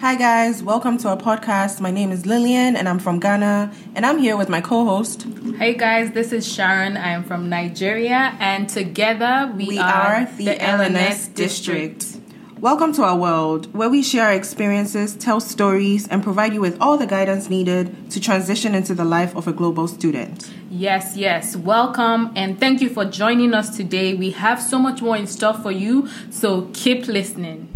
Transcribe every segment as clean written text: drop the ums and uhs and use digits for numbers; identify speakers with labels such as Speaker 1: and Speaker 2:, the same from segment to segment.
Speaker 1: Hi guys, welcome to our podcast. My name is Lillian and I'm from Ghana and I'm here with my co-host.
Speaker 2: Hey guys, this is Sharon. I am from Nigeria and together we
Speaker 1: are the LNS District. Welcome to our world where we share our experiences, tell stories, and provide you with all the guidance needed to transition into the life of a global student.
Speaker 2: Yes. Welcome and thank you for joining us today. We have so much more in store for you, so keep listening.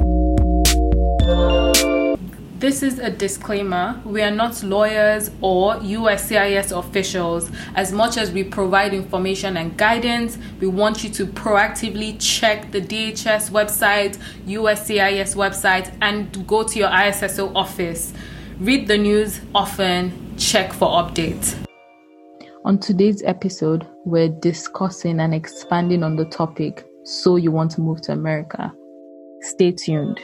Speaker 2: This is a disclaimer. We are not lawyers or USCIS officials. As much as we provide information and guidance, we want you to proactively check the DHS website, USCIS website, and go to your ISSO office. Read the news often, check for updates. On today's episode, we're discussing and expanding on the topic, so you want to move to America. Stay tuned.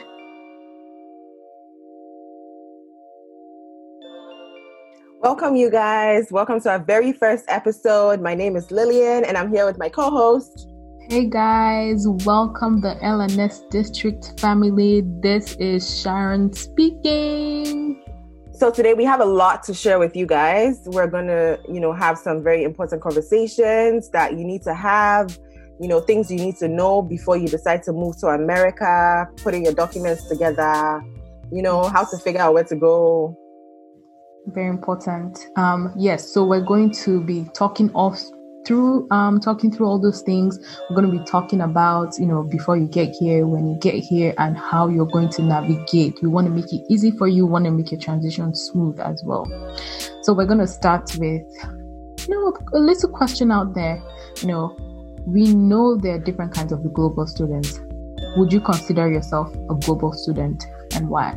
Speaker 1: Welcome, you guys. Welcome to our very first episode. My name is Lillian, and I'm here with my co-host.
Speaker 2: Hey, guys. Welcome the LNS District family. This is Sharon speaking.
Speaker 1: So today we have a lot to share with you guys. We're going to, have some very important conversations that you need to have, things you need to know before you decide to move to America, putting your documents together, how to figure out where to go.
Speaker 2: Very important. Yes, so we're going to be talking through all those things. We're going to be talking about, before you get here, when you get here, and how you're going to navigate. We want to make it easy for you. We want to make your transition smooth as well. So we're going to start with, a little question out there. We know there are different kinds of global students. Would you consider yourself a global student, and why?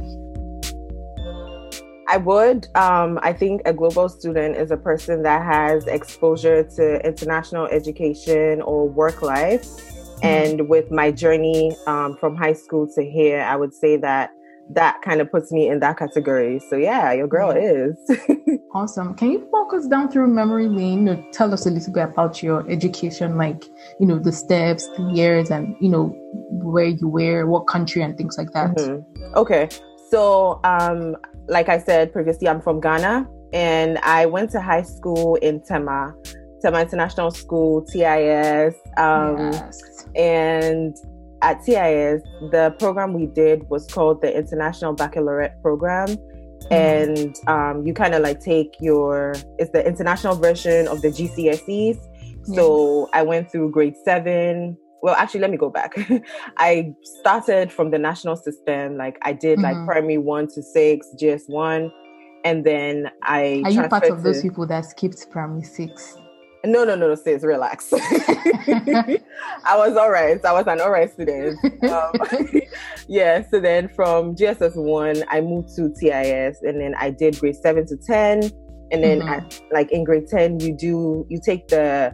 Speaker 1: I would. I think a global student is a person that has exposure to international education or work life. Mm-hmm. And with my journey from high school to here, I would say that kind of puts me in that category. So yeah, your girl is.
Speaker 2: Awesome. Can you walk us down through memory lane? Tell us a little bit about your education, like, the steps, the years, and, where you were, what country and things like that.
Speaker 1: Mm-hmm. Okay. So, like I said previously, I'm from Ghana, and I went to high school in Tema International School, TIS.
Speaker 2: Yes.
Speaker 1: And at TIS, the program we did was called the International Baccalaureate Program. Mm-hmm. And you kind of like it's the international version of the GCSEs. Yeah. So I went through grade 7. Well, actually, let me go back. I started from the national system. Like I did like primary 1 to 6, GS1. And then I
Speaker 2: Are you part of those people that skipped primary 6?
Speaker 1: No, sis, relax. I was all right. I was an all right student. Yeah, so then from GSS1, I moved to TIS, and then I did grade 7 to 10. And then in grade 10, you take the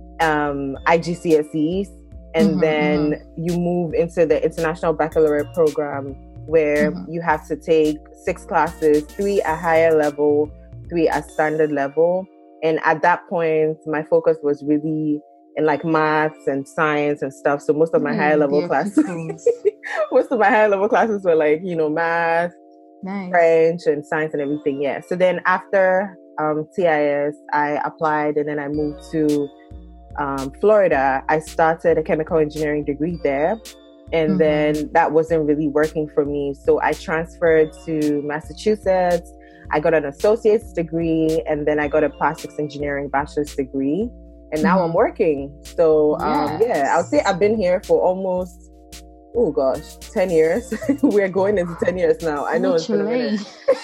Speaker 1: IGCSEs. And then you move into the International Baccalaureate Program, where you have to take 6 classes, 3 at higher level, 3 at standard level. And at that point, my focus was really in like maths and science and stuff. So most of my higher level classes, were like, math, nice. French and science and everything. Yeah. So then after TIS, I applied, and then I moved to Florida. I started a chemical engineering degree there, and then that wasn't really working for me. So I transferred to Massachusetts. I got an associate's degree, and then I got a plastics engineering bachelor's degree, and now I'm working. So I would say I've been here for almost 10 years. We're going into 10 years now. I know it's been a minute.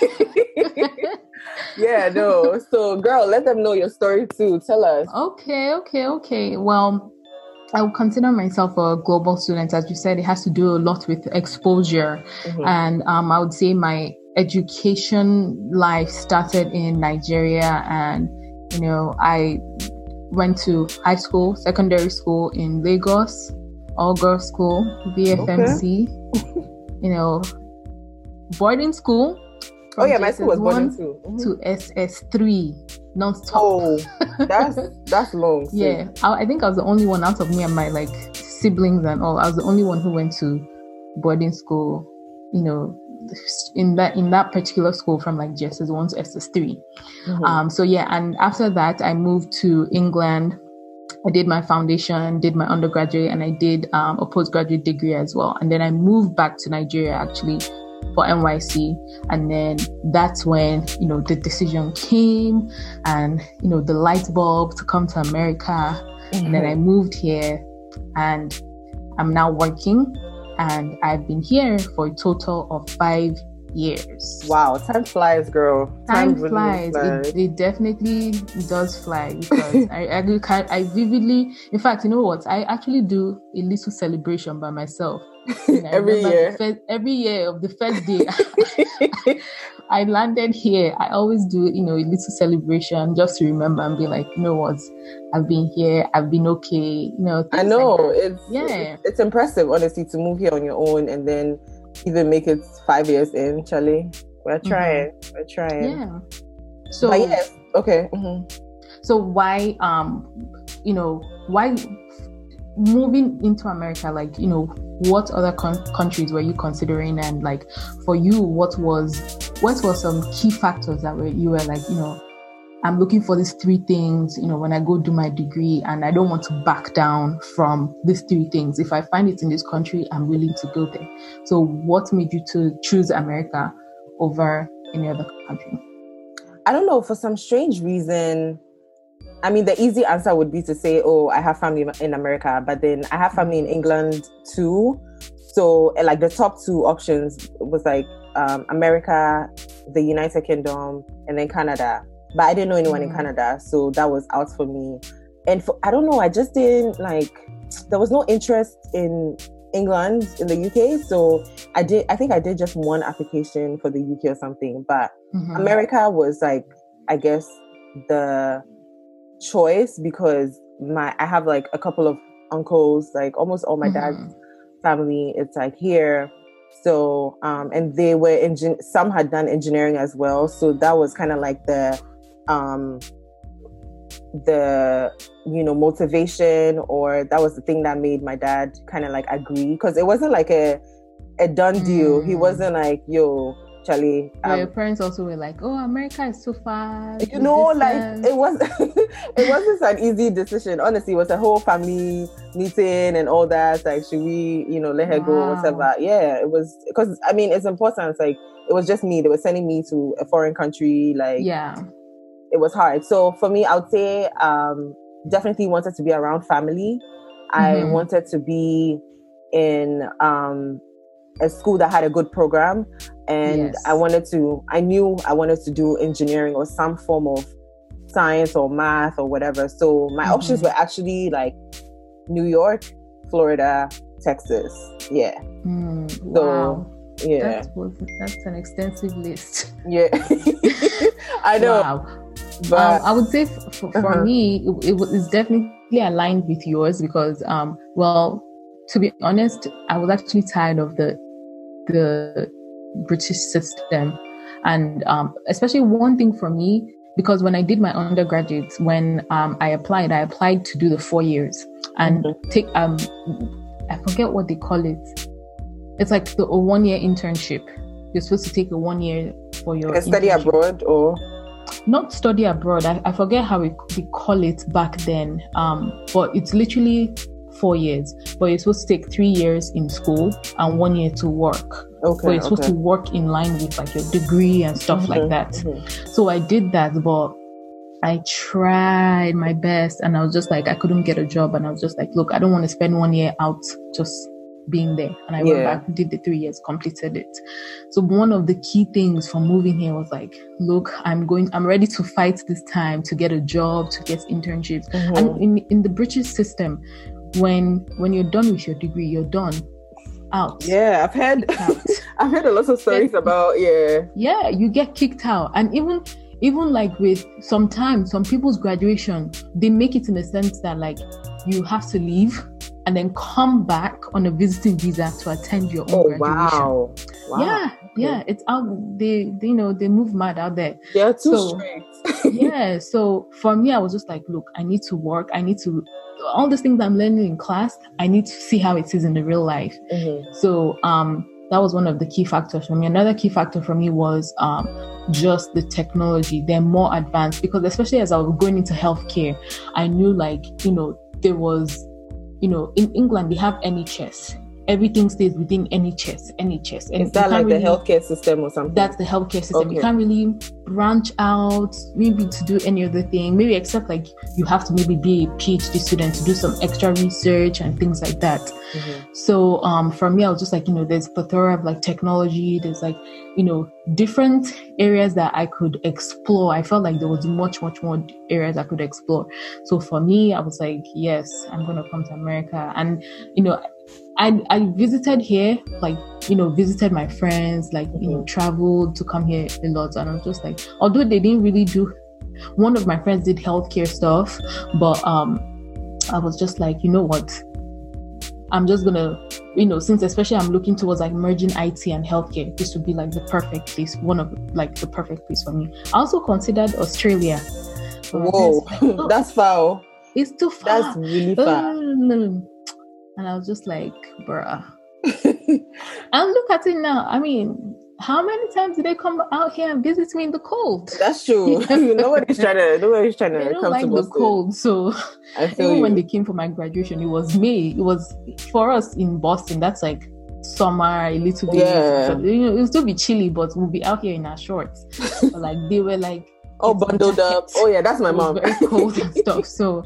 Speaker 1: Yeah, no. So, girl, let them know your story too. Tell us.
Speaker 2: Okay. Well, I would consider myself a global student. As you said, it has to do a lot with exposure. And I would say my education life started in Nigeria. And, I went to high school, secondary school in Lagos, all-girls school, VFMC, boarding school.
Speaker 1: My school was boarding too.
Speaker 2: To SS3, non-stop.
Speaker 1: Oh, that's long.
Speaker 2: Yeah, I think I was the only one out of me and my siblings and all. I was the only one who went to boarding school, in that particular school from like JSS1 to SS3. So yeah, and after that I moved to England. I did my foundation, did my undergraduate, and I did a postgraduate degree as well. And then I moved back to Nigeria actually for NYC. And then that's when, the decision came and, the light bulb to come to America. And then I moved here and I'm now working, and I've been here for a total of 5 years.
Speaker 1: Wow, time flies, girl.
Speaker 2: Time flies. It definitely does fly, because I vividly, in fact, you know what? I actually do a little celebration by myself.
Speaker 1: Every year.
Speaker 2: Every year of the first day I landed here, I always do, a little celebration just to remember and be like, you know what? I've been here. I've been okay.
Speaker 1: I know. Like it's impressive, honestly, to move here on your own and then even make it 5 years in, Charlie. We're trying. We're trying.
Speaker 2: Yeah. So,
Speaker 1: but yes. Okay.
Speaker 2: So why, why moving into America? Like, what other countries were you considering? And like, for you, what were some key factors that you were like, I'm looking for these 3 things, when I go do my degree, and I don't want to back down from these 3 things. If I find it in this country, I'm willing to go there. So what made you to choose America over any other country?
Speaker 1: I don't know, for some strange reason. I mean, the easy answer would be to say, oh, I have family in America, but then I have family in England too. So like the top 2 options was like America, the United Kingdom, and then Canada. But I didn't know anyone in Canada, so that was out for me. And I don't know, I just didn't there was no interest in England, in the UK. So I think I did just one application for the UK or something. But America was like, I guess, the choice, because I have like a couple of uncles, like almost all my dad's family, it's like here. So, and they were some had done engineering as well. So that was kind of like the motivation, or that was the thing that made my dad kind of like agree, because it wasn't like a done deal. He wasn't like, yo, Charlie.
Speaker 2: Your parents also were like, oh, America is so far.
Speaker 1: It was it wasn't an easy decision. Honestly, it was a whole family meeting and all that. Like, should we, let her go, whatever. Yeah, it was, because I mean, it's important. It's like, it was just me. They were sending me to a foreign country. Like, yeah, it was hard. So for me, I would say, definitely wanted to be around family. I wanted to be in a school that had a good program, and I knew I wanted to do engineering or some form of science or math or whatever. So my options were actually like New York, Florida, Texas. Yeah.
Speaker 2: Wow.
Speaker 1: So yeah,
Speaker 2: that's an extensive list.
Speaker 1: Yeah. I know.
Speaker 2: Wow. But I would say for me, it is definitely aligned with yours, because to be honest, I was actually tired of the British system, and especially one thing for me, because when I did my undergraduate, when I applied to do the 4 years and take I forget what they call it. It's like a 1-year internship. You're supposed to take a 1 year for your
Speaker 1: study abroad, or
Speaker 2: not study abroad. I forget how we call it back then. But it's literally 4 years. But you're supposed to take 3 years in school and 1 year to work. Okay. So you're supposed to work in line with like your degree and stuff like that. So I did that, but I tried my best, and I was just like, I couldn't get a job, and I was just like, look, I don't want to spend 1 year out just being there. And I went back, did the 3 years, completed it. So one of the key things for moving here was like, look, I'm ready to fight this time to get a job, to get internships. And in the British system, when you're done with your degree, you're done. Out.
Speaker 1: Yeah, I've heard a lot of stories about
Speaker 2: you get kicked out. And even like with some people's graduation, they make it in the sense that like you have to leave and then come back on a visiting visa to attend your own graduation. Wow. Yeah, it's out. They move mad out there.
Speaker 1: They are too strict.
Speaker 2: So for me, I was just like, look, I need to work. I need to, all these things I'm learning in class, I need to see how it is in the real life. So
Speaker 3: that was one of the key factors for me. Another key factor for me was just the technology. They're more advanced, because especially as I was going into healthcare, I knew, like, there was, in England they have NHS. Everything stays within NHS. And
Speaker 1: is that like the healthcare system or something?
Speaker 3: That's the healthcare system. Okay. You can't really branch out, maybe to do any other thing, maybe except like you have to maybe be a PhD student to do some extra research and things like that. Mm-hmm. So for me, I was just like, there's a plethora of like technology. There's like, different areas that I could explore. I felt like there was much, much more areas I could explore. So for me, I was like, yes, I'm going to come to America. And, I visited here, like, visited my friends, like, traveled to come here a lot. And I was just like, although they didn't really do, one of my friends did healthcare stuff, but I was just like, you know what? I'm just gonna, since especially I'm looking towards like merging IT and healthcare, this would be like the perfect place, one of like the perfect place for me. I also considered Australia.
Speaker 1: Whoa, that's far.
Speaker 3: It's too far.
Speaker 1: That's really far.
Speaker 3: And I was just like, bruh. And look at it now. I mean, how many times did they come out here and visit me in the cold?
Speaker 1: That's true. Nobody's trying to
Speaker 3: they don't
Speaker 1: come
Speaker 3: like
Speaker 1: to
Speaker 3: the cold. So even when they came for my graduation, it was May. It was, for us in Boston, that's like summer, a little bit.
Speaker 1: Yeah.
Speaker 3: So, it will still be chilly, but we'll be out here in our shorts. But like they were like,
Speaker 1: bundled up. Oh yeah, that's my mom.
Speaker 3: Very cold and stuff. So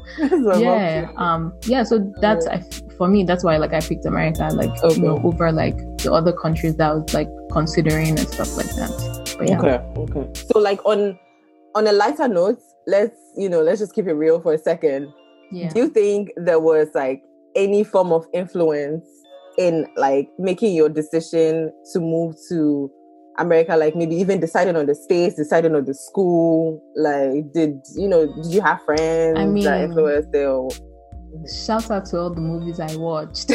Speaker 3: so that's for me, that's why like I picked America, like over like the other countries that I was like considering and stuff like that. But, yeah.
Speaker 1: Okay. So like on a lighter note, let's just keep it real for a second.
Speaker 3: Yeah.
Speaker 1: Do you think there was like any form of influence in like making your decision to move to America, like maybe even deciding on the states, deciding on the school? Like, did you have friends that influenced you?
Speaker 3: Shout out to all the movies I watched.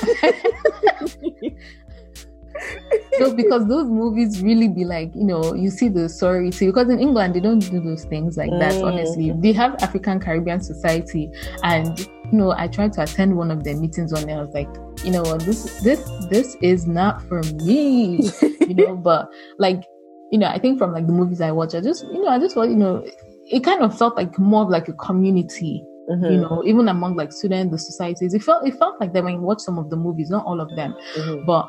Speaker 3: So because those movies really be like, you see the sorority, because in England they don't do those things like that. Honestly, they have African Caribbean Society, and I tried to attend one of their meetings one day. I was like, this is not for me, But like, I think from like the movies I watch, I just thought, it kind of felt like more of like a community. Mm-hmm. Even among like students, the societies, it felt like that when you watch some of the movies, not all of them, but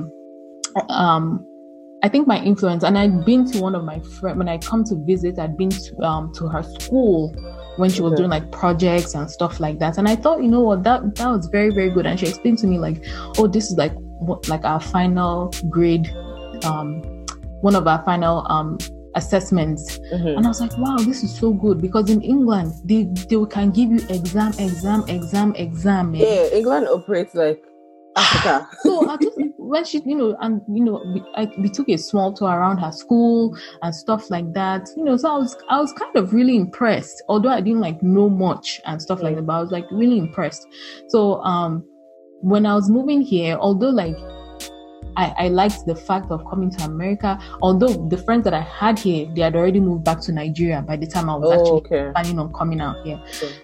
Speaker 3: I think my influence, and I'd been to one of my friends when I come to visit, I'd been to her school when she was doing like projects and stuff like that, and I thought, that was very, very good. And she explained to me like, oh, this is like like our final grade, one of our final assessments. And I was like, wow, this is so good, because in England they can give you exam.
Speaker 1: Yeah, England operates like Africa.
Speaker 3: So I just, when she, we took a small tour around her school and stuff like that, so I was kind of really impressed, although I didn't like know much and stuff like that, but I was like really impressed. So when I was moving here, although like I liked the fact of coming to America, although the friends that I had here, they had already moved back to Nigeria by the time I was planning on coming out here.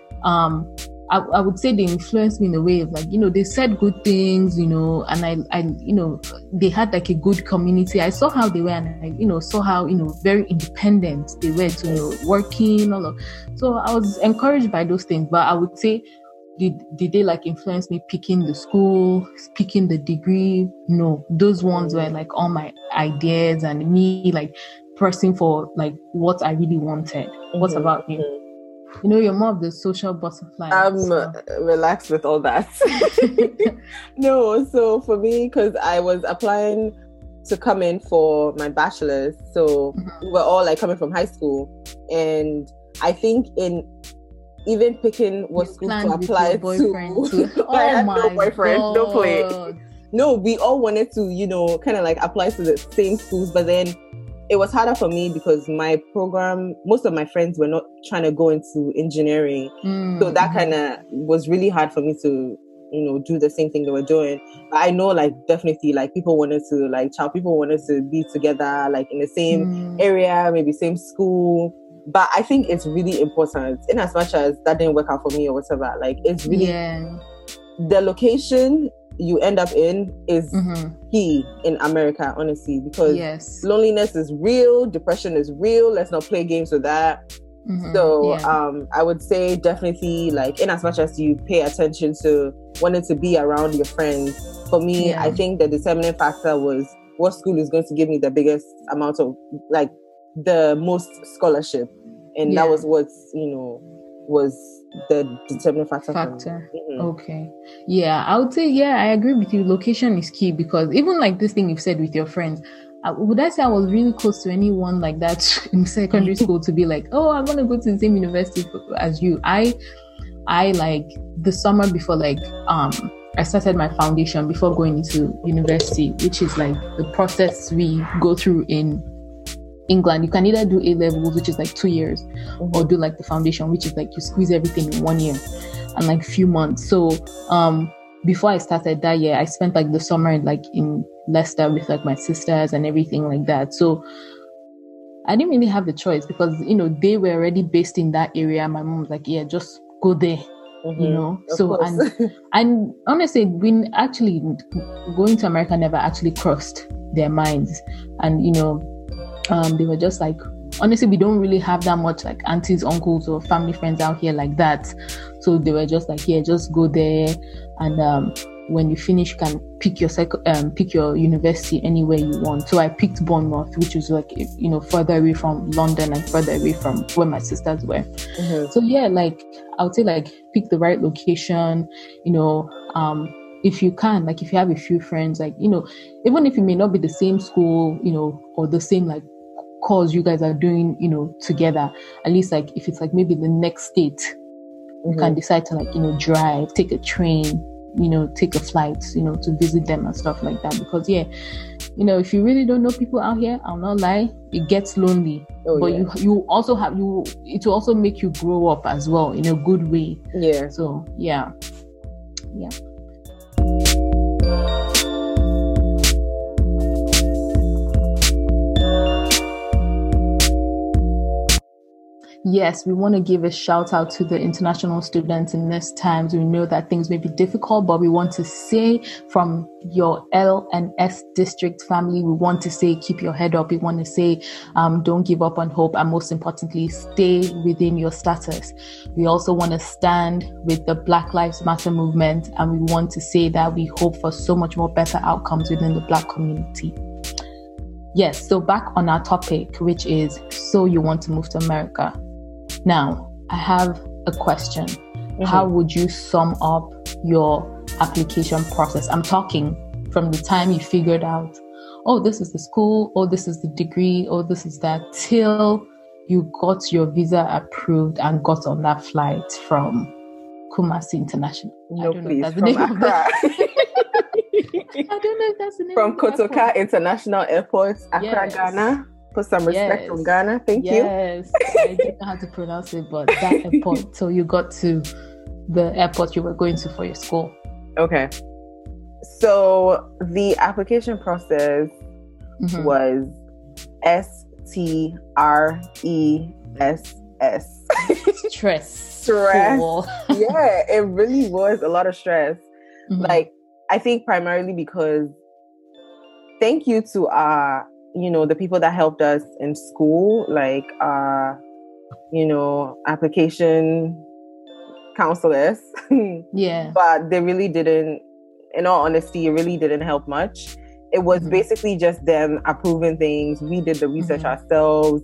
Speaker 3: I would say they influenced me in a way of like, they said good things, and I they had like a good community. I saw how they were, and I, saw how, very independent they were to working, all of. So I was encouraged by those things, but I would say, did they like influence me picking the school, picking the degree? No, those ones were like all my ideas and me like pressing for like what I really wanted. What about you? You're more of the social butterfly.
Speaker 1: I'm relaxed with all that. No, so for me, because I was applying to come in for my bachelor's, so we were all like coming from high school, and I think in even picking what school to apply to.
Speaker 3: Oh, I had no
Speaker 1: boyfriend,
Speaker 3: God.
Speaker 1: no play. No, we all wanted to, kind of like apply to the same schools, but then it was harder for me because my program, most of my friends were not trying to go into engineering. So that kind of was really hard for me to, do the same thing they were doing. But I know like definitely like people wanted to be together, like in the same area, maybe same school. But I think it's really important, in as much as that didn't work out for me or whatever, like it's really, the location you end up in is key in America, honestly, because loneliness is real, depression is real. Let's not play games with that. So I would say definitely, like, in as much as you pay attention to wanting to be around your friends, for me, I think the determining factor was what school is going to give me the biggest amount of, like, the most scholarship. And that was what, was the determining factor. For me.
Speaker 3: Okay. Yeah, I would say, I agree with you. Location is key, because even like this thing you've said with your friends, would I say I was really close to anyone like that in secondary school to be like, oh, I'm going to go to the same university as you? I like the summer before, like, I started my foundation before going into university, which is like the process we go through in England. You can either do A-levels, which is like 2 years, or do like the foundation, which is like you squeeze everything in 1 year and like few months. So before I started that year, I spent like the summer in Leicester with like my sisters and everything like that. So I didn't really have the choice, because they were already based in that area. My mom was like, yeah, just go there. So and honestly, when actually going to America never actually crossed their minds. And they were just like, honestly, we don't really have that much like aunties, uncles, or family friends out here like that. So they were just like, yeah, just go there, and when you finish, you can pick your university anywhere you want. So I picked Bournemouth, which was like, further away from London and further away from where my sisters were. So yeah, like I would say, like, pick the right location. If you can, like, if you have a few friends, like, even if it may not be the same school, or the same like course you guys are doing, together, at least like if it's like maybe the next state, you can decide to like, drive, take a train, take a flight, to visit them and stuff like that. Because if you really don't know people out here, I'll not lie, it gets lonely. You also have it will also make you grow up as well in a good way. So yeah. Yes, we want to give a shout out to the international students in these times. We know that things may be difficult, but we want to say, from your L&S district family, we want to say, keep your head up. We want to say, don't give up on hope. And most importantly, stay within your status. We also want to stand with the Black Lives Matter movement. And we want to say that we hope for so much more better outcomes within the Black community. Yes, so back on our topic, which is, so you want to move to America. Now, I have a question. How would you sum up your application process? I'm talking from the time you figured out, oh, this is the school, oh, this is the degree, oh, this is that, till you got your visa approved and got on that flight from Kumasi International.
Speaker 1: No, please, from Accra.
Speaker 3: I don't know if that's the name.
Speaker 1: From Kotoka International Airport, Accra, Ghana. Put some respect from Ghana. Thank you.
Speaker 3: Yes, I don't know how to pronounce it, but that airport. So you got to the airport you were going to for your school.
Speaker 1: Okay. So the application process was STRESS.
Speaker 3: Stress.
Speaker 1: Yeah, it really was a lot of stress. Like, I think primarily because, thank you to the people that helped us in school, like, application counselors.
Speaker 3: Yeah.
Speaker 1: But they really didn't, in all honesty, it really didn't help much. It was basically just them approving things. We did the research ourselves,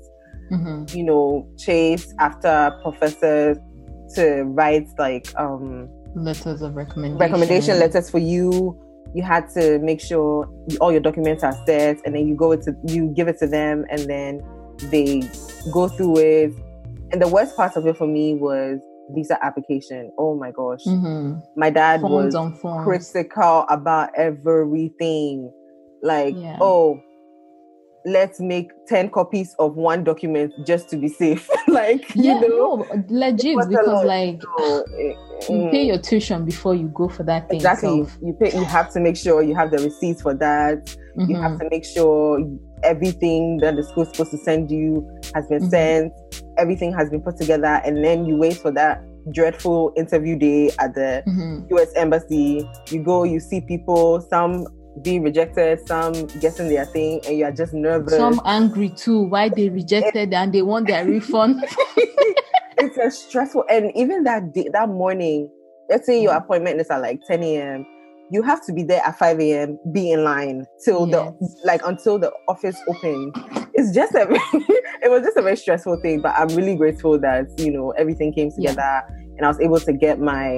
Speaker 1: chase after professors to write like
Speaker 3: letters of
Speaker 1: recommendation letters for you. You had to make sure all your documents are set, and then you give it to them, and then they go through it. And the worst part of it for me was visa application. Oh my gosh. My dad was critical about everything. Like, let's make 10 copies of one document just to be safe. Like,
Speaker 3: legit, because like you pay your tuition before you go for that thing.
Speaker 1: Exactly.
Speaker 3: So.
Speaker 1: You have to make sure you have the receipts for that. You have to make sure everything that the school is supposed to send you has been sent. Everything has been put together, and then you wait for that dreadful interview day at the US Embassy. You go, you see people, some being rejected, some getting their thing, and you are just nervous.
Speaker 3: Some angry too, why they rejected and they want their refund.
Speaker 1: It's a stressful, and even that day, that morning, let's say your appointment is at like 10 a.m. You have to be there at 5 a.m. Be in line till until the office opens. It's just it was just a very stressful thing. But I'm really grateful that everything came together, and I was able to get my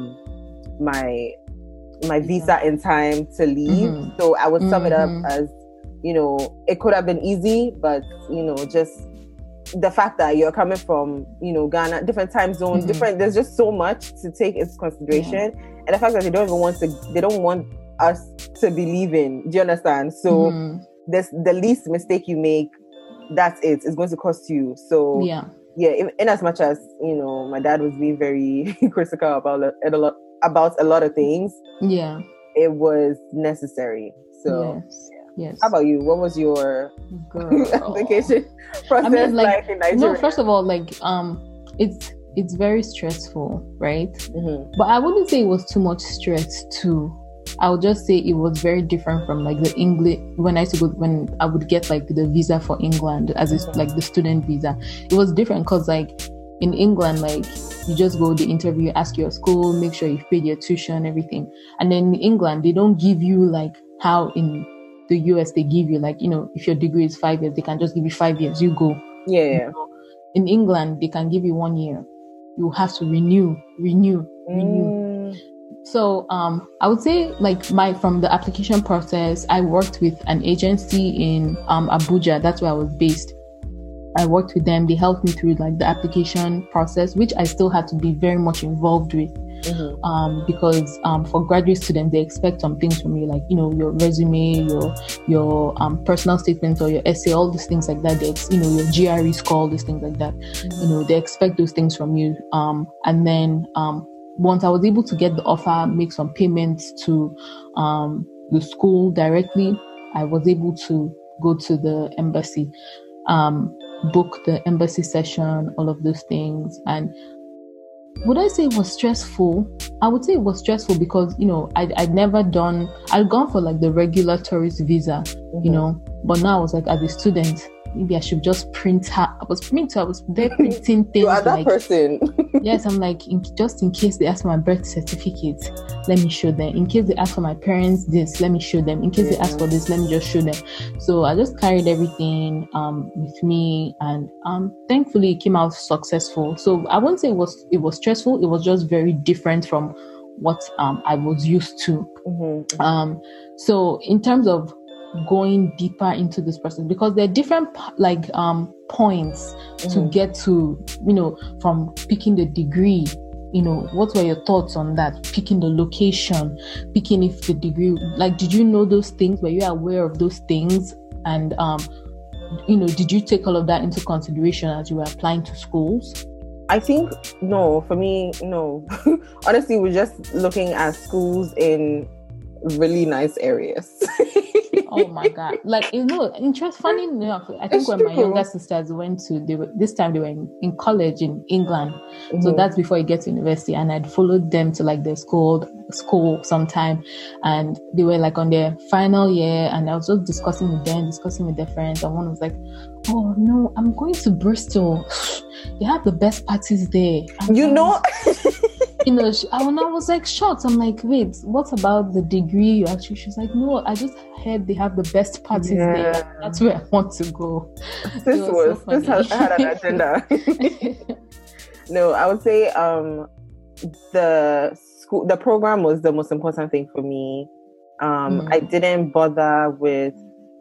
Speaker 1: my visa in time to leave. So I would sum it up as it could have been easy, but just the fact that you're coming from Ghana, different time zones, different. There's just so much to take into consideration. And the fact that they don't want us to be leaving. Do you understand? So the least mistake you make, that's it. It's going to cost you. So in as much as my dad was being very critical about a lot of things, it was necessary. So yes. How about you? What was your application process like in Nigeria?
Speaker 3: No, first of all, it's very stressful, right? But I wouldn't say it was too much stress too. I would just say it was very different from like the English when I would get like the visa for England as like the student visa. It was different because like in England, like you just go the interview, ask your school, make sure you've paid your tuition, everything. And then in England, they don't give you like how in the US they give you like, if your degree is 5 years, they can just give you 5 years, you go. In England, they can give you 1 year. You have to renew. So I would say like from the application process, I worked with an agency in Abuja. That's where I was based. I worked with them. They helped me through like the application process, which I still had to be very much involved with. Because for graduate students, they expect some things from you, like your resume, your personal statement or your essay, all these things like that. Your GRE score, all these things like that. They expect those things from you. And then once I was able to get the offer, make some payments to the school directly, I was able to go to the embassy, book the embassy session, all of those things. And would I say it was stressful? I would say it was stressful because, I'd gone for like the regular tourist visa, but now I was like, as a student, maybe I should just print out. I was there printing things.
Speaker 1: You are that person.
Speaker 3: Yes, I'm like, just in case they ask for my birth certificate, let me show them. In case they ask for my parents this, let me show them. In case they ask for this, let me just show them. So I just carried everything with me, and thankfully it came out successful. So I wouldn't say it was stressful. It was just very different from what I was used to. So in terms of going deeper into this process, because there are different points to get to, from picking the degree, what were your thoughts on that? Picking the location, picking if the degree, did you know those things? Were you aware of those things? And, did you take all of that into consideration as you were applying to schools?
Speaker 1: I think, no, for me, no. Honestly, we're just looking at schools in really nice areas.
Speaker 3: Oh my God. Funny enough, I think when my younger sisters this time they were in college in England. So that's before you get to university. And I'd followed them to like their school sometime. And they were like on their final year. And I was just discussing with their friends. And one was like, oh no, I'm going to Bristol. They have the best parties there. And I was like shocked. I'm like, wait, what about the degree you actually? She's like, no, I just heard they have the best parties there. That's where I want to go.
Speaker 1: This had an agenda. No, I would say the program was the most important thing for me. I didn't bother with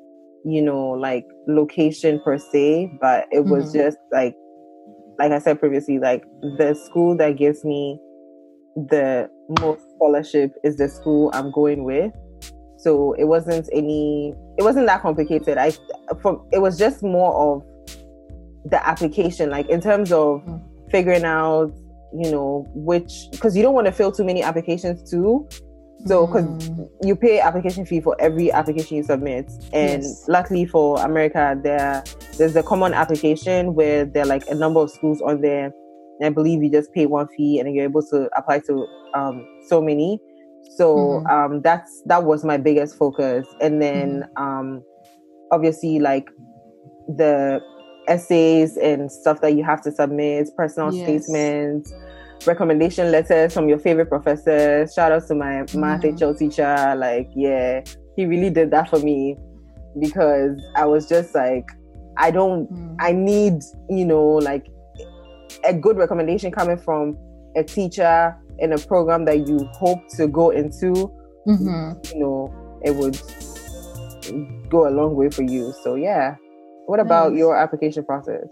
Speaker 1: location per se, but it was just like I said previously, like the school that gives me the most scholarship is the school I'm going with. So it wasn't that complicated. It was just more of the application, like in terms of figuring out, because you don't want to fill too many applications too. So, because you pay application fee for every application you submit. And luckily for America, there's a common application where there are like a number of schools on there. I believe you just pay one fee and you're able to apply to so many. So that was my biggest focus. And then obviously like the essays and stuff that you have to submit, personal statements, recommendation letters from your favorite professors. Shout out to my math HL teacher. Like, yeah, he really did that for me, because I was just like, I need, like a good recommendation coming from a teacher in a program that you hope to go into. It would go a long way for you. So yeah. What about your application process?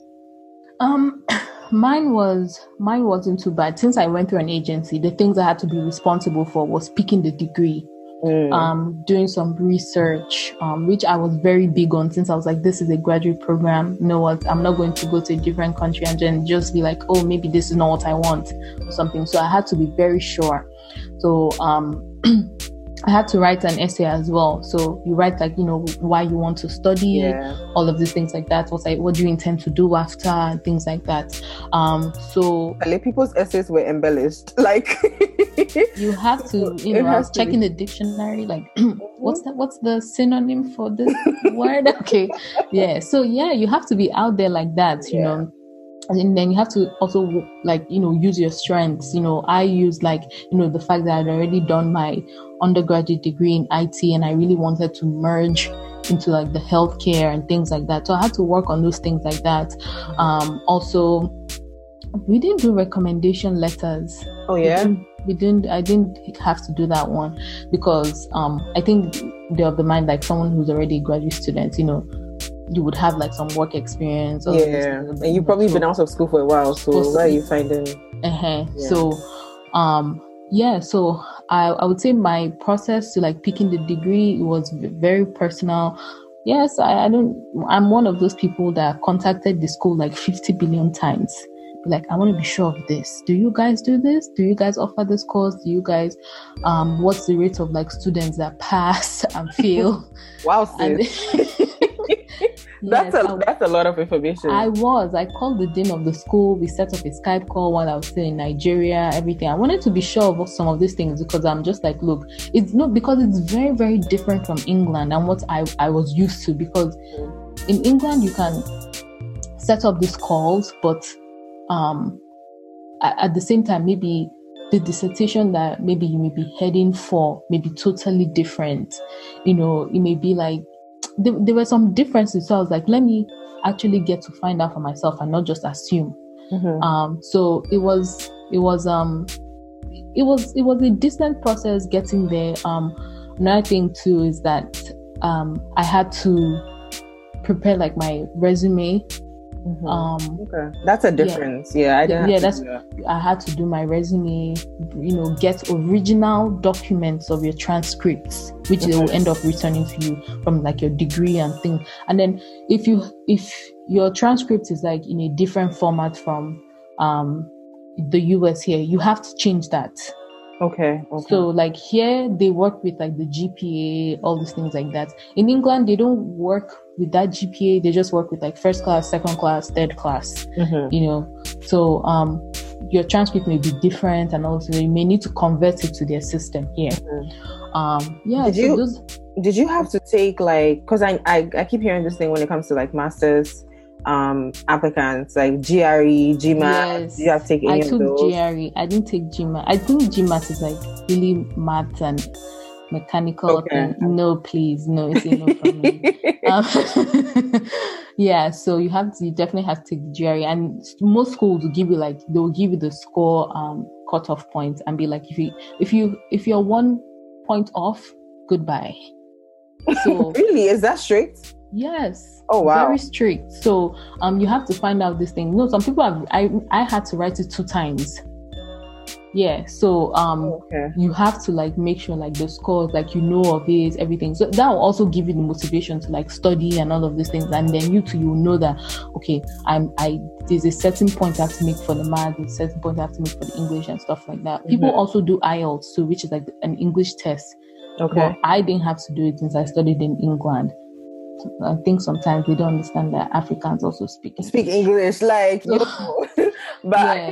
Speaker 3: Mine wasn't too bad. Since I went through an agency, the things I had to be responsible for was picking the degree, doing some research, which I was very big on, since I was like, this is a graduate program. You know what? I'm not going to go to a different country and then just be like, oh, maybe this is not what I want or something. So I had to be very sure. So I had to write an essay as well. So you write like, why you want to study, all of these things like that. What do you intend to do after, and things like that. So
Speaker 1: people's essays were embellished. Like
Speaker 3: you have to, I was checking the dictionary, like what's the synonym for this word? Okay. Yeah. So yeah, you have to be out there like that, you know. And then you have to also like, use your strengths. I used like, the fact that I'd already done my undergraduate degree in IT, and I really wanted to merge into like the healthcare and things like that. So I had to work on those things like that. Also, we didn't do recommendation letters.
Speaker 1: Oh yeah?
Speaker 3: I didn't have to do that one, because I think they're of the mind like someone who's already a graduate student, you would have like some work experience.
Speaker 1: And you've probably been out of school for a while, so where are you finding?
Speaker 3: So so I would say my process to like picking the degree was very personal. Yes, I'm one of those people that contacted the school like 50 billion times. Like, I want to be sure of this. Do you guys do this? Do you guys offer this course? Do you guys, what's the rate of like students that pass and fail?
Speaker 1: Wow, sis. That's a lot of information.
Speaker 3: I called the dean of the school. We set up a Skype call while I was still in Nigeria, everything. I wanted to be sure of some of these things, because I'm just like, look, it's not, because it's very, very different from England and what I was used to. Because in England, you can set up these calls, but at the same time, maybe the dissertation that maybe you may be heading for may be totally different. It may be like, there were some differences. So I was like, let me actually get to find out for myself and not just assume. So it was a decent process getting there. Another thing too is that I had to prepare like my resume.
Speaker 1: Okay, that's a difference. I had to do my resume, get original documents of your transcripts, which they will end up returning to you from like your degree and things. And then if your transcript is like in a different format from the US here, you have to change that. Okay.
Speaker 3: So like here they work with like the GPA, all these things like that. In England, they don't work with that GPA. They just work with like first class, second class, third class, So your transcript may be different, and also you may need to convert it to their system here.
Speaker 1: Did you have to take like, because I keep hearing this thing when it comes to like masters applicants, like GRE, GMAT?
Speaker 3: Yes,
Speaker 1: did you have to take any of those?
Speaker 3: I took GRE. I didn't take GMAT. I think GMAT is like really math and mechanical thing. No, please, no, it's a no for me. So you definitely have to take the GRE, and most schools will give you the score cutoff point and be like, if you're 1 point off, goodbye. So
Speaker 1: really, is that strict?
Speaker 3: Yes.
Speaker 1: Oh wow.
Speaker 3: Very strict. So you have to find out this thing. No, some people I had to write it 2 times. Yeah. So you have to like make sure like the scores, like of it, everything. So that will also give you the motivation to like study and all of these things. And then you know that okay, there's a certain point I have to make for the math, there's a certain point I have to make for the English and stuff like that. People also do IELTS too, which is like an English test.
Speaker 1: Okay.
Speaker 3: But I didn't have to do it since I studied in England. I think sometimes they don't understand that Africans also speak
Speaker 1: English, like but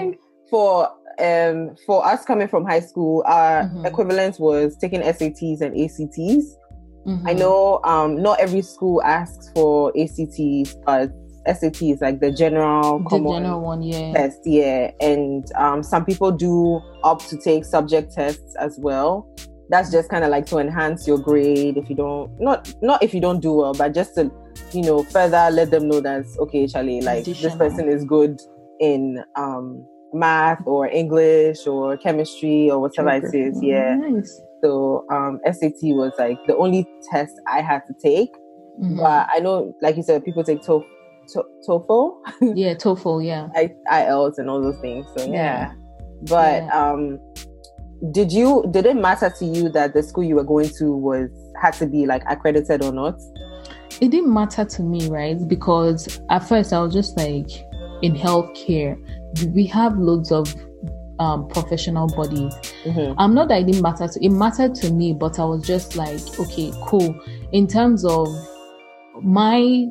Speaker 1: for us coming from high school, our equivalent was taking SATs and ACTs. I know not every school asks for ACTs, but SAT is like the general
Speaker 3: general one,
Speaker 1: test, and some people do opt to take subject tests as well. That's just kind of like to enhance your grade if you don't not if you don't do well, but just to further let them know that okay, Charlie, like this person is good in math or English or chemistry or whatever it is.
Speaker 3: Nice.
Speaker 1: So SAT was like the only test I had to take. But I know, like you said, people take TOEFL.
Speaker 3: Yeah, TOEFL, yeah.
Speaker 1: IELTS and all those things. So yeah. But did it matter to you that the school you were going to had to be like accredited or not?
Speaker 3: It didn't matter to me, right? Because at first I was just like, in healthcare, we have loads of professional bodies. Not that it didn't matter it mattered to me, but I was just like, okay, cool. In terms of my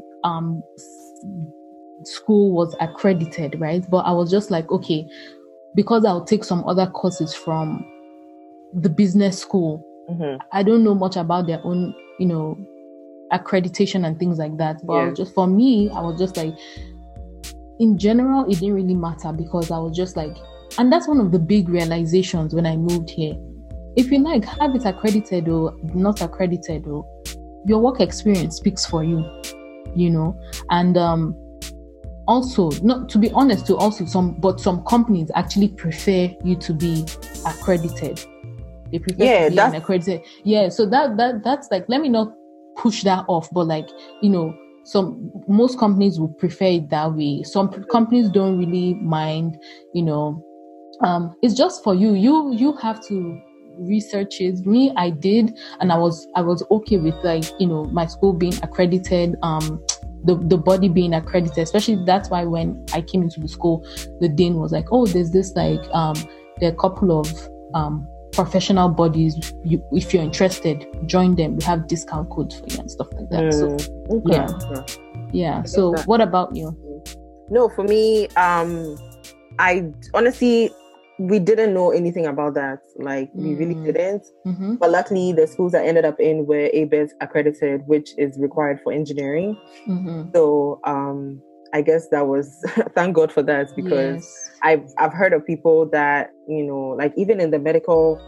Speaker 3: school was accredited, right? But I was just like, okay, because I'll take some other courses from the business school. I don't know much about their own, accreditation and things like that. But for me, I was just like, in general, it didn't really matter because I was just like, and that's one of the big realizations when I moved here. If you like have it accredited or not accredited, or your work experience speaks for you, and also, not to be honest, to also some companies actually prefer you to be accredited. They prefer to be accredited. Yeah, so that's like, let me not push that off, but like, most companies will prefer it that way. Some companies don't really mind, it's just for you. You have to research it. Me, I did, and I was okay with like, my school being accredited, the body being accredited. Especially that's why when I came into the school, the dean was like, oh, there's this like there are a couple of professional bodies. If you're interested, join them. We have discount codes for you and stuff like that. So what about you?
Speaker 1: No, for me, I honestly, we didn't know anything about that. Like, we really didn't. But luckily, the schools I ended up in were ABET accredited, which is required for engineering. So I guess that was thank God for that, because I've heard of people that like even in the medical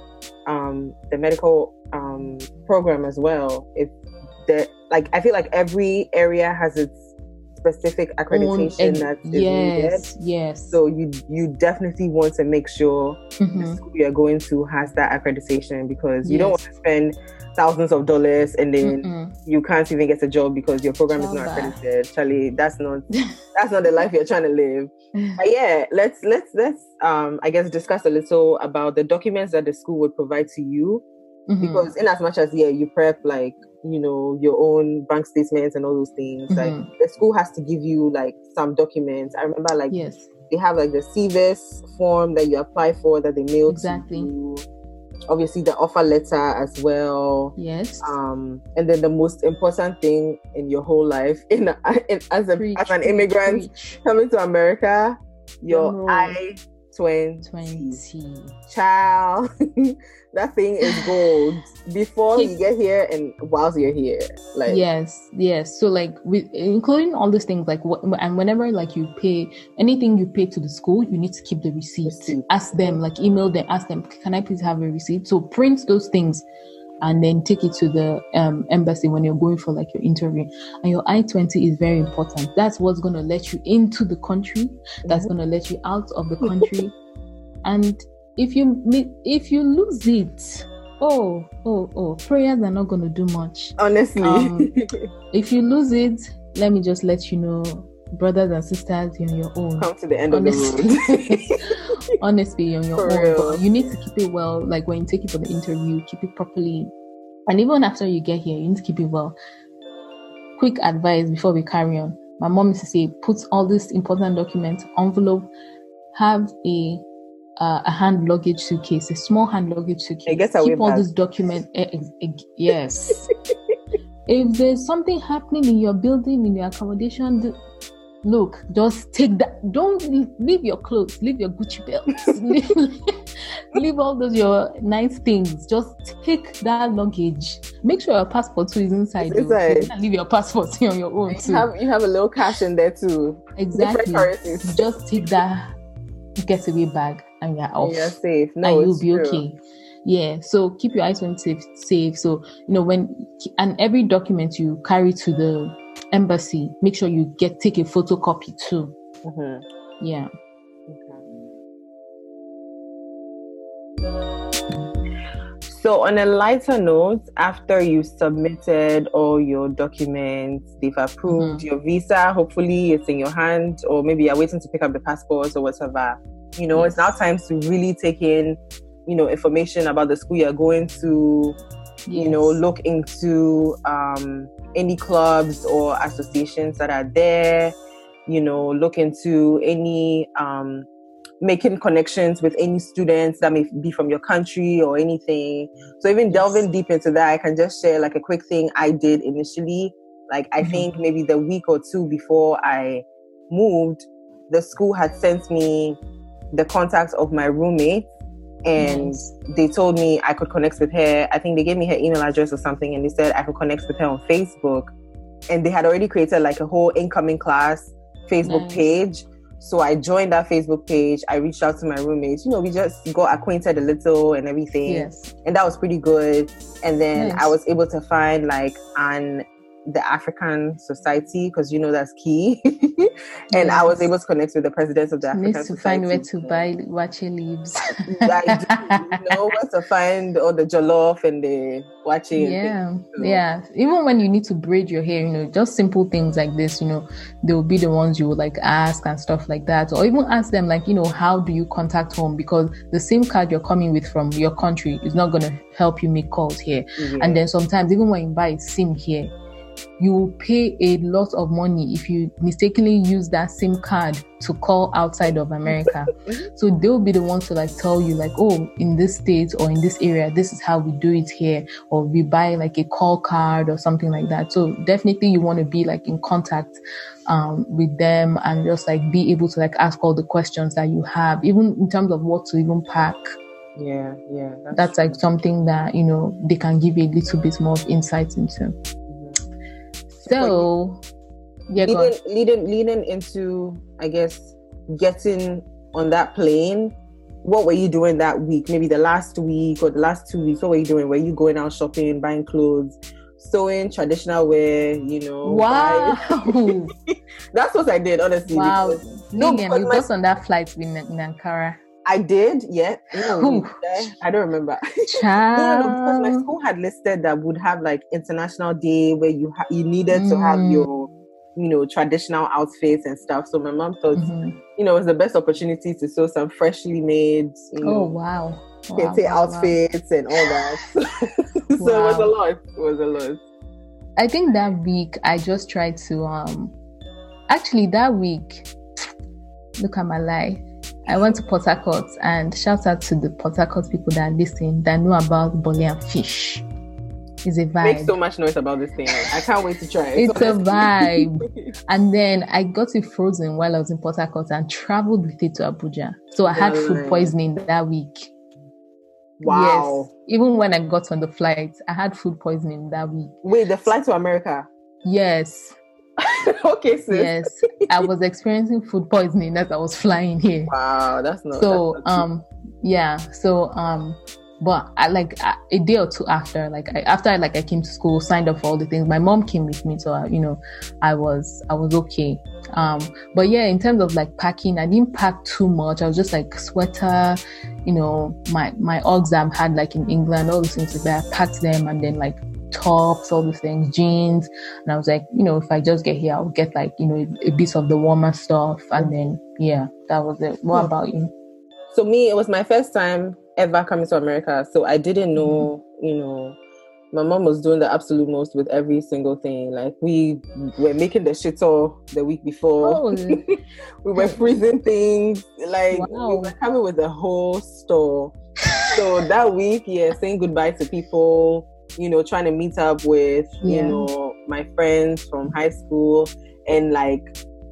Speaker 1: program as well. I feel like every area has its specific accreditation that is needed.
Speaker 3: Yes.
Speaker 1: So you definitely want to make sure the school you're going to has that accreditation, because you don't want to spend thousands of dollars and then you can't even get a job because your program is not accredited. Charlie, that's not the life you're trying to live. But yeah, let's I guess discuss a little about the documents that the school would provide to you. Because in as much as you prep like your own bank statements and all those things, like the school has to give you like some documents. I remember like they have like the CVIS form that you apply for that they mail to you. Obviously the offer letter as well. And then the most important thing in your whole life as an immigrant coming to America, your I-20. Child. That thing is gold before you get here and whilst you're here. Like
Speaker 3: yes. So like including all these things, like and whenever like you pay anything you pay to the school, you need to keep the receipt. Ask them, like email them, ask them, can I please have a receipt? So print those things and then take it to the embassy when you're going for like your interview. And your I-20 is very important. That's what's going to let you into the country. That's going to let you out of the country. And if you lose it, prayers are not going to do much.
Speaker 1: Honestly.
Speaker 3: If you lose it, let me just let you know, brothers and sisters, you're on your own.
Speaker 1: Come to the end of the road.
Speaker 3: Honestly, you're on your own. But you need to keep it well. Like when you take it for the interview, keep it properly. And even after you get here, you need to keep it well. Quick advice before we carry on. My mom used to say, put all these important documents, envelope, have a hand luggage suitcase, a small hand luggage suitcase. Keep all these documents. Yes. If there's something happening in your building, in your accommodation, look, just take that. Don't leave your clothes, leave your Gucci belts, leave all those your nice things. Just take that luggage. Make sure your passport too is inside. You can't leave your passport on your own too.
Speaker 1: You have a little cash in there too.
Speaker 3: Exactly. Just take that getaway bag and you're off.
Speaker 1: You're safe.
Speaker 3: And you'll be okay. Yeah. So keep your iPhone safe. So and every document you carry to the embassy, make sure you take a photocopy too.
Speaker 1: Mm-hmm.
Speaker 3: Yeah.
Speaker 1: Okay. So on a lighter note, after you submitted all your documents, they've approved your visa, hopefully it's in your hand, or maybe you're waiting to pick up the passports or whatever. It's now time to really take in, information about the school you're going to, look into any clubs or associations that are there, look into any making connections with any students that may be from your country or anything. So even delving deep into that, I can just share like a quick thing I did initially. Like I think maybe the week or two before I moved, the school had sent me the contact of my roommate, and they told me I could connect with her. I think they gave me her email address or something, and they said I could connect with her on Facebook. And they had already created like a whole incoming class Facebook page. So I joined that Facebook page. I reached out to my roommates. We just got acquainted a little and everything.
Speaker 3: Yes.
Speaker 1: And that was pretty good. And then I was able to find like the African Society, because that's key. And I was able to connect with the president of the African Society.
Speaker 3: To find where to buy wache leaves.
Speaker 1: I do. Where to find all the jollof and the wache.
Speaker 3: Yeah. Even when you need to braid your hair, just simple things like this, they'll be the ones you would like ask and stuff like that. Or even ask them like, how do you contact home? Because the SIM card you're coming with from your country is not going to help you make calls here. Yeah. And then sometimes even when you buy a SIM here, you will pay a lot of money if you mistakenly use that SIM card to call outside of America. So they'll be the ones to like tell you like, oh, in this state or in this area, this is how we do it here, or we buy like a call card or something like that. So definitely you want to be like in contact with them and just like be able to like ask all the questions that you have, even in terms of what to even pack.
Speaker 1: Yeah.
Speaker 3: That's like something that, they can give you a little bit more of insight into. So, leading into, I guess, getting on that plane, what were you doing that week? Maybe the last week or the last 2 weeks, what were you doing? Were you going out shopping, buying clothes, sewing traditional wear, Wow.
Speaker 1: That's what I did, honestly.
Speaker 3: Wow. You got on that flight in Ankara.
Speaker 1: I did, yeah. I don't remember. Because my school had listed that would have like International Day where you needed to have your, traditional outfits and stuff. So my mom thought, it was the best opportunity to sew some freshly made, kente outfits and all that. So it was a lot.
Speaker 3: I think that week I just tried to, actually that week, look at my life. I went to Port Harcourt, and shout out to the Port Harcourt people that listen, that know about bole and fish. It's a vibe.
Speaker 1: Make so much noise about this thing. I can't wait to try it.
Speaker 3: It's a vibe. And then I got it frozen while I was in Port Harcourt and traveled with it to Abuja. So I had food poisoning that week.
Speaker 1: Wow.
Speaker 3: Yes. Even when I got on the flight, I had food poisoning that week.
Speaker 1: Wait, the flight to America?
Speaker 3: Yes.
Speaker 1: Okay, sis.
Speaker 3: Yes, I was experiencing food poisoning as I was flying here.
Speaker 1: Wow, that's not
Speaker 3: so.
Speaker 1: That's not
Speaker 3: But a day or two after, I came to school, signed up for all the things. My mom came with me, so I was okay. But yeah, in terms of like packing, I didn't pack too much. I was just like sweater, my Uggs that I had like in England, all those things like that. I packed them, and then like tops, all the things, jeans, and I was like, if I just get here, I'll get like a bit of the warmer stuff, and then that was it. What about you?
Speaker 1: So me, it was my first time ever coming to America, so I didn't know. My mom was doing the absolute most with every single thing. Like we were making the shito the week before. We were freezing things. Like we were coming with the whole store. So that week, saying goodbye to people. Trying to meet up with, my friends from high school, and like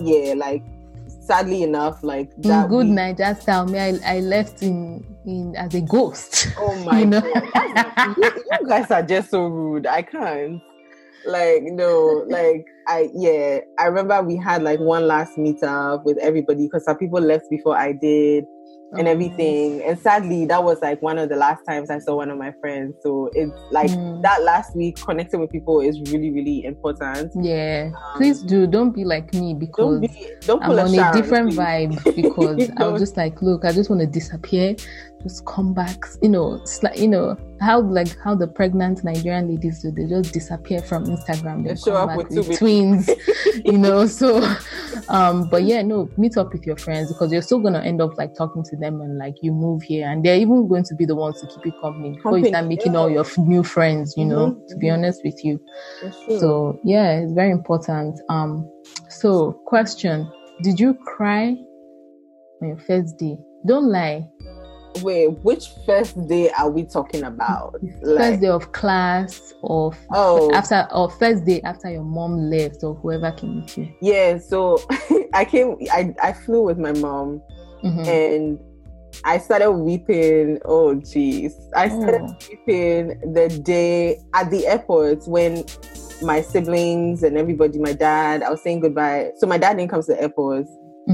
Speaker 1: yeah, like sadly enough, like that.
Speaker 3: Good night, just tell me I left in as a ghost.
Speaker 1: Oh my God. You guys are just so rude. I can't. Like, no, like I remember we had like one last meetup with everybody because some people left before I did and everything. And sadly, that was like one of the last times I saw one of my friends. So it's like that last week connecting with people is really, really important.
Speaker 3: Yeah. Please don't be like me, because
Speaker 1: don't
Speaker 3: I'm on a different vibe, because I was
Speaker 1: Don't.
Speaker 3: just like, look, I just want to disappear, just come back. It's like, how the pregnant Nigerian ladies do, they just disappear from Instagram. They
Speaker 1: show
Speaker 3: come
Speaker 1: up
Speaker 3: back
Speaker 1: with
Speaker 3: twins, so but yeah, no, meet up with your friends, because you're still gonna end up like talking to them, and like you move here and they're even going to be the ones to keep you company before you start making all your new friends, to be honest with you. So yeah, it's very important. So question, did you cry on your first day? Don't lie.
Speaker 1: Wait, which first day are we talking about?
Speaker 3: First day of class, or first day after your mom left, or whoever came with you?
Speaker 1: Yeah, so I flew with my mom, and I started weeping. Oh geez, I started weeping the day at the airport when my siblings and everybody, my dad, I was saying goodbye. So my dad didn't come to the airport.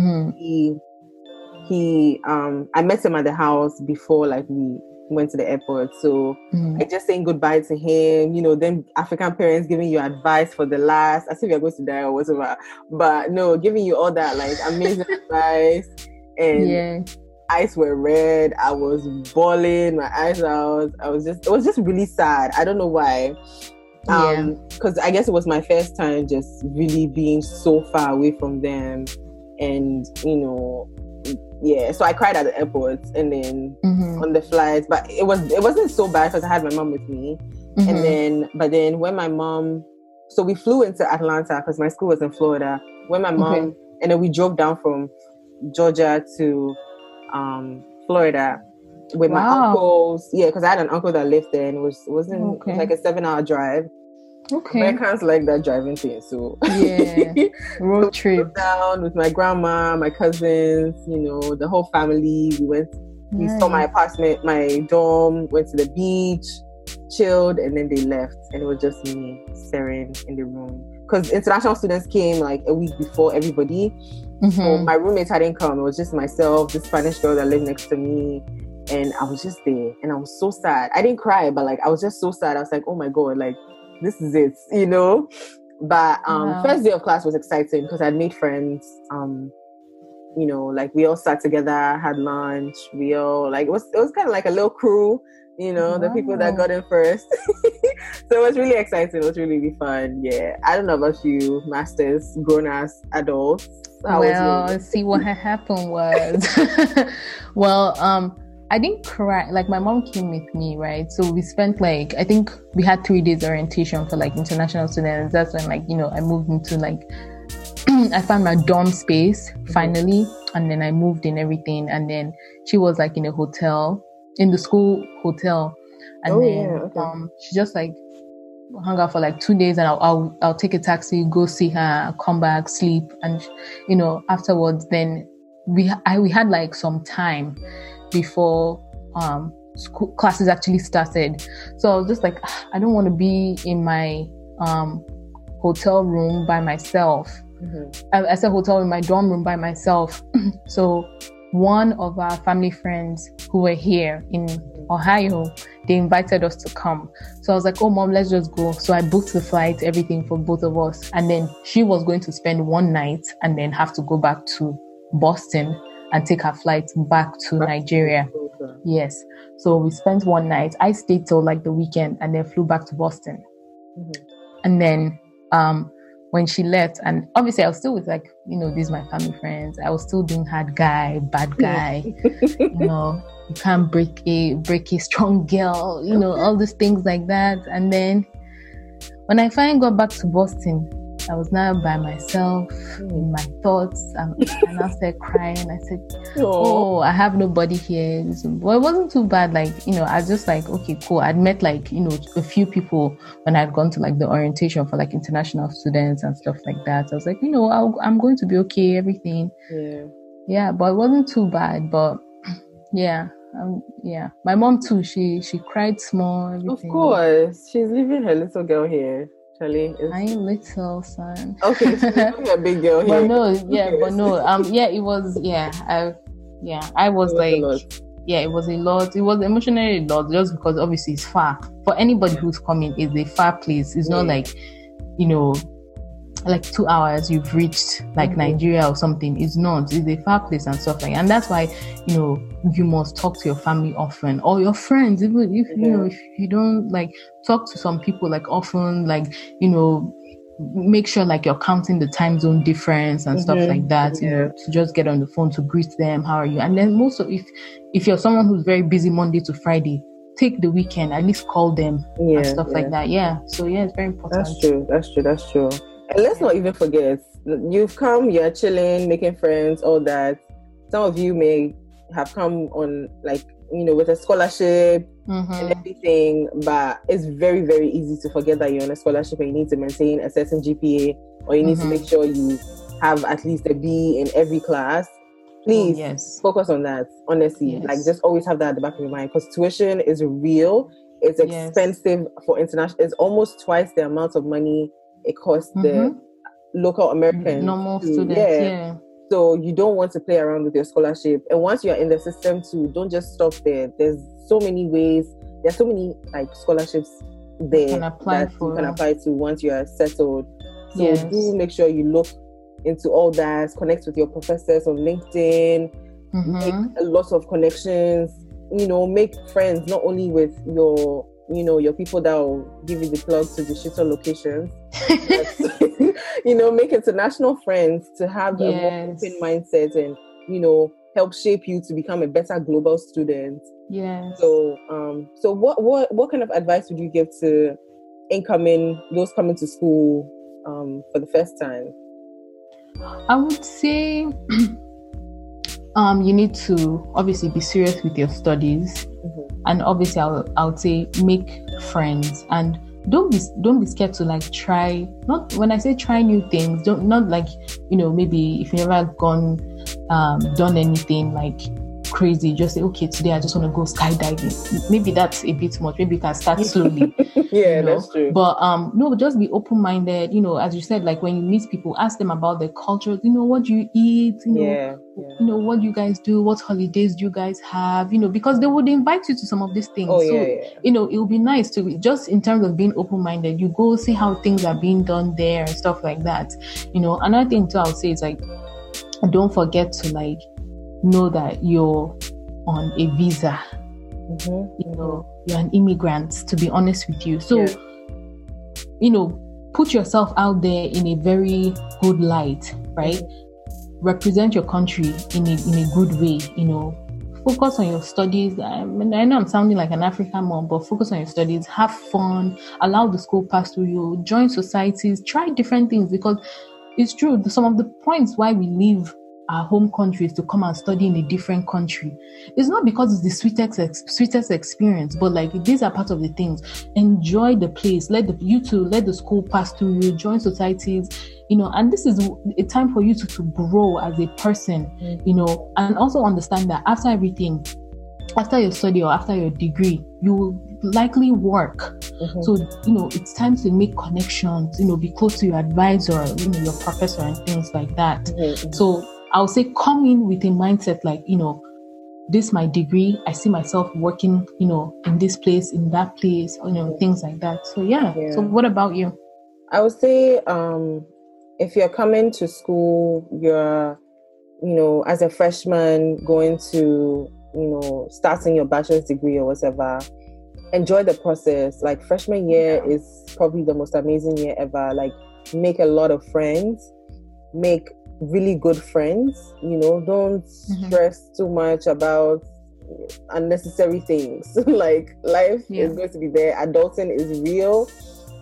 Speaker 1: I met him at the house before like we went to the airport. So I just saying goodbye to him, them African parents giving you advice for the last, as if you're going to die or whatever. But no, giving you all that like amazing advice. And eyes were red. I was bawling my eyes out. It was just really sad. I don't know why. Because I guess it was my first time just really being so far away from them. And, so I cried at the airport and then on the flight, but it wasn't so bad because I had my mom with me. But then when my mom, so we flew into Atlanta because my school was in Florida. When my mom, and then we drove down from Georgia to Florida with my uncles. Yeah, because I had an uncle that lived there, and it was like a 7-hour drive.
Speaker 3: Okay.
Speaker 1: Americans like that driving thing, so
Speaker 3: yeah, road trip
Speaker 1: down with my grandma, my cousins, the whole family. We went, we saw my apartment, my dorm, went to the beach, chilled, and then they left, and it was just me staring in the room because international students came like a week before everybody. So my roommates hadn't come. It was just myself, this Spanish girl that lived next to me, and I was just there, and I was so sad. I didn't cry, but like I was just so sad. I was like, oh my god, like this is it, But first day of class was exciting because I'd made friends. Like we all sat together, had lunch. We all like it was kind of like a little crew, the people that got in first. So it was really exciting. It was really, really fun. Yeah, I don't know about you, masters, grown ass adults.
Speaker 3: See what had happened was, I didn't cry. Like my mom came with me, right? So we spent like, I think we had 3 days orientation for like international students. That's when like, I moved into like, I found my dorm space finally. And then I moved in everything. And then she was like in a hotel, in the school hotel. And she just like hung out for like 2 days, and I'll take a taxi, go see her, come back, sleep. And, afterwards, then we had like some time before school classes actually started. So I was just like, I don't want to be in my hotel room by myself. I said hotel in my dorm room by myself. So one of our family friends who were here in Ohio, they invited us to come. So I was like, oh mom, let's just go. So I booked the flight, everything for both of us. And then she was going to spend one night and then have to go back to Boston and take her flight back to Nigeria. Yes. So we spent one night. I stayed till like the weekend and then flew back to Boston. And then when she left, and obviously I was still with like, these my family friends. I was still doing hard guy, bad guy. You can't break a strong girl, all these things like that. And then when I finally got back to Boston, I was now by myself in my thoughts. And I started crying. I said, oh, I have nobody here. Well, it wasn't too bad. Like, I just like, okay, cool. I'd met like, a few people when I'd gone to like the orientation for like international students and stuff like that. I was like, I'm going to be okay, everything. Yeah, but it wasn't too bad. But yeah. My mom too, she cried small, everything.
Speaker 1: Of course. She's leaving her little girl here. Charlie,
Speaker 3: I ain't little, son.
Speaker 1: Okay, she's leaving a big girl here.
Speaker 3: It was, I was like, it was a lot. It was emotionally a lot, just because obviously it's far. For anybody who's coming, it's a far place. It's not like, like 2 hours you've reached like Nigeria or something. It's not. It's a far place and stuff like that. And that's why, you must talk to your family often, or your friends, even if if you don't, like, talk to some people like often, like, make sure like you're counting the time zone difference and stuff like that, to just get on the phone to greet them, how are you? And then most of, if you're someone who's very busy Monday to Friday, take the weekend, at least call them and stuff like that. So it's very important.
Speaker 1: That's true. And let's not even forget, you've come, you're chilling, making friends, all that. Some of you may have come on, like, with a scholarship and everything, but it's very, very easy to forget that you're on a scholarship and you need to maintain a certain GPA, or you need to make sure you have at least a B in every class. Please focus on that, honestly. Like, just always have that at the back of your mind, because tuition is real. It's expensive for international. It's almost twice the amount of money it costs the local Americans.
Speaker 3: Normal students,
Speaker 1: So you don't want to play around with your scholarship. And once you're in the system too, don't just stop there. There's so many ways. There's so many like scholarships there
Speaker 3: you can apply
Speaker 1: to once you are settled. So do make sure you look into all that. Connect with your professors on LinkedIn. Make a lot of connections. Make friends not only with your people that will give you the plug to the shitter locations. Make international friends to have a more open mindset and, help shape you to become a better global student. So what kind of advice would you give to those coming to school for the first time?
Speaker 3: I would say you need to obviously be serious with your studies. And obviously I would say make friends, and don't be scared to like try. Not when I say try new things, not like maybe if you've never done anything like crazy, just say, okay, today I just want to go skydiving. Maybe that's a bit much. Maybe you can start slowly.
Speaker 1: That's true.
Speaker 3: But no, just be open-minded. As you said, like when you meet people, ask them about their culture. What do you eat? What do you guys do? What holidays do you guys have? Because they would invite you to some of these things. It will be nice to, just in terms of being open-minded, you go see how things are being done there and stuff like that. Another thing too, I would say is like, don't forget to like know that you're on a visa. You're an immigrant, to be honest with you. So, put yourself out there in a very good light, right? Represent your country in a good way, focus on your studies. I know I'm sounding like an African mom, but focus on your studies, have fun, allow the school pass through you, join societies, try different things, because it's true, some of the points why we leave our home countries to come and study in a different country, it's not because it's the sweetest experience, but like these are part of the things. Enjoy the place, let the school pass through you, join societies, and this is a time for you to grow as a person, and also understand that after everything, after your study or after your degree, you will likely work. So, it's time to make connections, be close to your advisor, your professor and things like that. So I would say come in with a mindset like, this is my degree. I see myself working, in this place, in that place, things like that. So, So what about you?
Speaker 1: I would say, if you're coming to school, you're, as a freshman going to, starting your bachelor's degree or whatever, enjoy the process. Like freshman year is probably the most amazing year ever. Like make a lot of friends, make really good friends, don't stress too much about unnecessary things. Like life is going to be there. Adulting is real.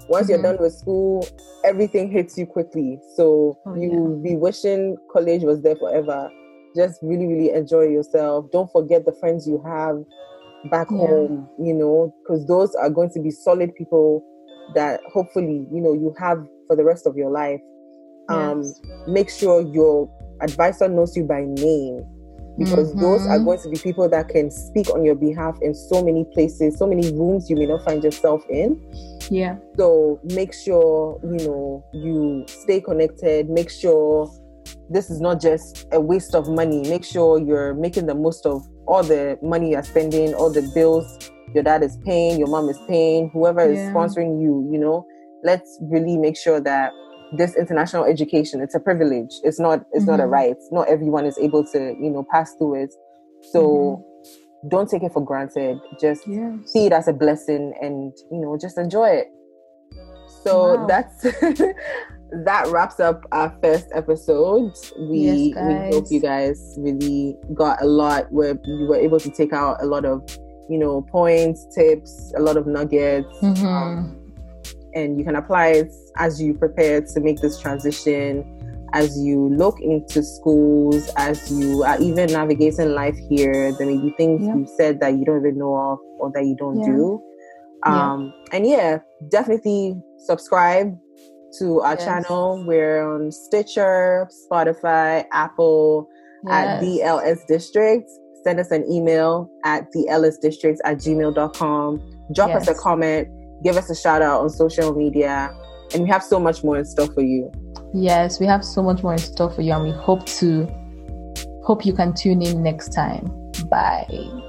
Speaker 1: once you're done with school, everything hits you quickly. So you'll be wishing college was there forever. Just really, really enjoy yourself. Don't forget the friends you have back home, because those are going to be solid people that hopefully, you have for the rest of your life. Make sure your advisor knows you by name, because those are going to be people that can speak on your behalf in so many places, so many rooms you may not find yourself in.
Speaker 3: Yeah.
Speaker 1: So make sure, you stay connected. Make sure this is not just a waste of money. Make sure you're making the most of all the money you're spending, all the bills your dad is paying, your mom is paying, whoever is sponsoring you, let's really make sure that this international education, it's a privilege. It's not a right. Not everyone is able to, pass through it. So don't take it for granted. Just see it as a blessing and, just enjoy it. So that's that wraps up our first episode. We hope you guys really got a lot, where you were able to take out a lot of, points, tips, a lot of nuggets. And you can apply it as you prepare to make this transition, as you look into schools, as you are even navigating life here. There may be things you said that you don't even know of or that you don't do. And definitely subscribe to our channel. We're on Stitcher, Spotify, Apple, at DLS District. Send us an email at thelsdistrict@gmail.com. Drop us a comment. Give us a shout out on social media. And we have so much more in store for you.
Speaker 3: Yes, we have so much more in store for you. And we hope you can tune in next time. Bye.